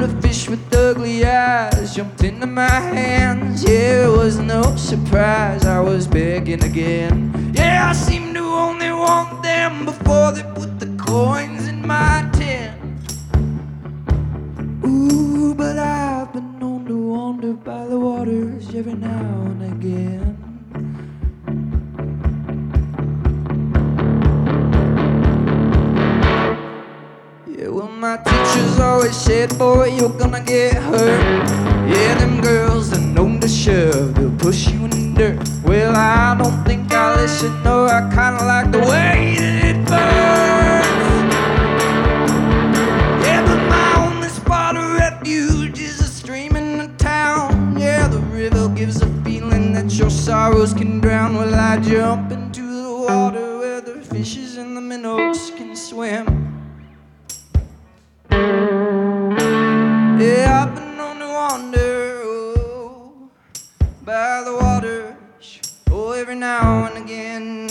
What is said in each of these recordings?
a fish with ugly eyes jumped into my hands. Yeah, it was no surprise, I was begging again. Yeah, I seemed to only want them before they put the coins in my tin. Ooh, but I've been known to wander by the waters every now and again. Yeah, well, my teachers always said, boy, you're gonna get hurt. Yeah, them girls are known to shove, they'll push you in the dirt. Well, I don't think I listen, no, I kinda like the way that it burns. Yeah, but my only spot of refuge is a stream in the town. Yeah, the river gives a feeling that your sorrows can drown. Well, I jump into the water where the fishes and the minnows can swim. Yeah, I've been known to wander, oh, by the waters, oh, every now and again.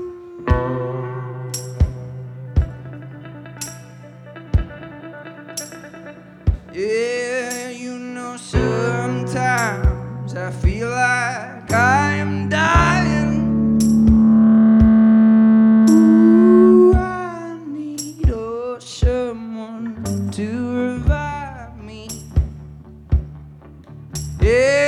Yeah, you know, sometimes I feel like I am dying. Ooh, I need someone to revive me. Yeah.